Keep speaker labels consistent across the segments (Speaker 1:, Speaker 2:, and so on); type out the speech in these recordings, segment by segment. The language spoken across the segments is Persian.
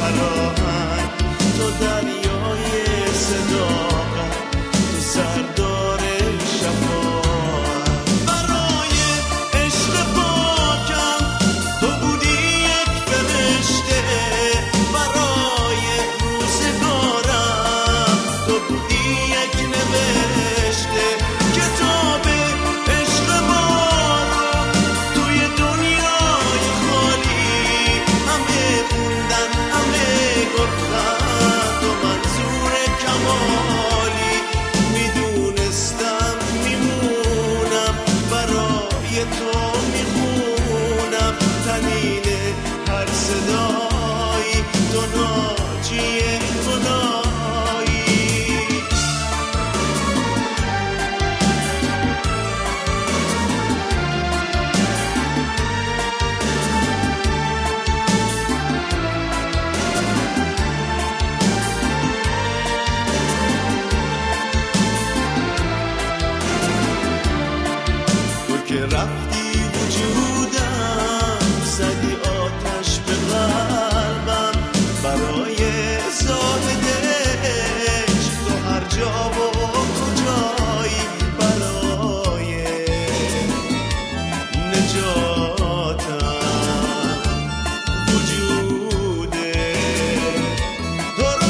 Speaker 1: هر آهنگ، تو دریای صداقت، تو سردار شفاعت. برای عشق پاکم تو بودی یک فرشته، برای روزگارم تو بودی یک نوشته. کتاب عشق ما رو توی دنیای خالی همه خوندن، همه گفتن تو منظور کمالی. میدونستم میمونم برای تو میخونم، تنین هر صدایی تو ناجی گناهی. تو که رفتی وجودم، زدی آتش به قلبم، برای زاهدش تو هر جا و کجایی، برای نجاتم وجوده تو رو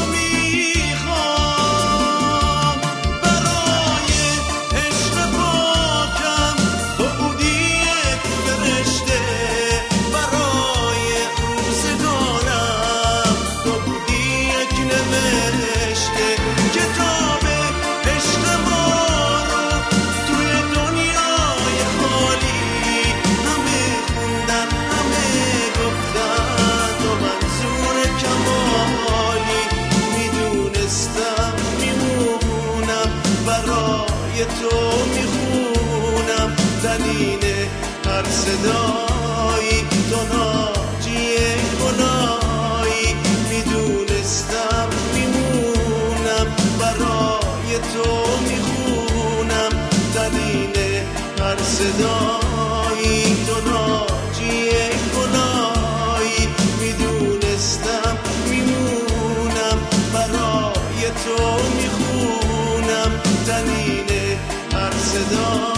Speaker 1: میخوام. برای عشق پاکم تو بودی یک فرشته، برای روزگارم تو بودی یک نوشته. کتاب عشق ما رو توی دنیای خالی همه خوندن، همه گفتن تو منظور کمالی. میدونستم میمونم برای تو میخونم، دلیل هر صدایی تو ناجی گناهی. میدونستم میمونم برای تو میخونم، دلیل هر صدایی تو ناجی گناهی. میدونستم میمونم برای تو میخونم، دلیل هر صدایی